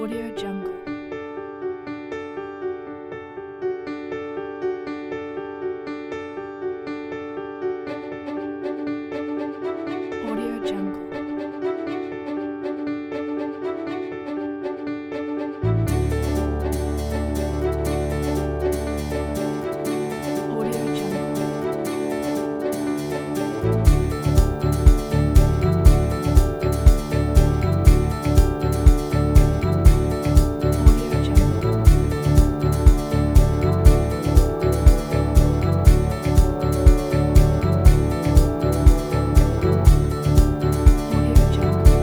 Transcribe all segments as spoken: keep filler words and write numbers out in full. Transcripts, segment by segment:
Audio Jungle. Audio Jungle. Audio Jungle. Audio Jungle. Audio Jungle.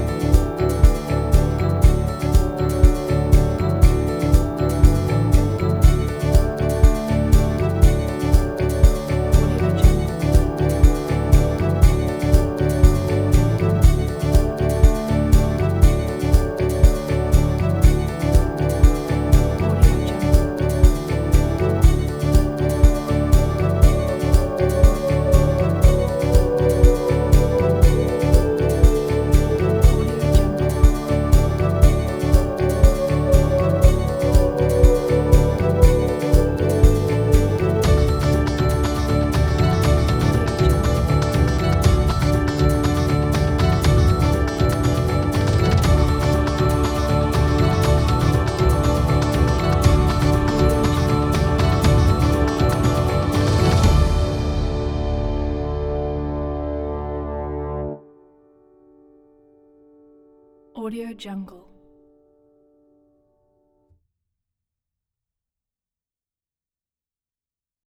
Audio Jungle. Audio Jungle. Audio Jungle. Audio Jungle. Audio Jungle.